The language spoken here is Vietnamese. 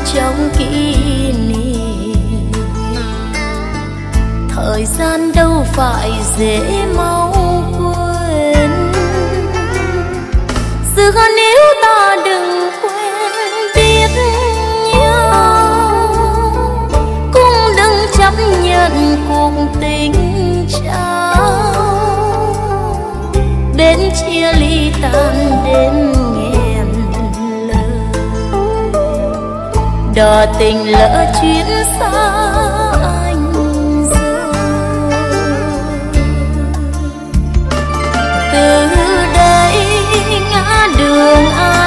trong kỷ niệm. Thời gian đâu phải dễ mau quên, giờ nếu ta đừng quên biết nhau, cũng đừng chấp nhận cuộc tình trao. Đến chia ly tan đến nghẹn lời, đò tình lỡ chuyến xa anh rồi. Từ đây ngã đường ai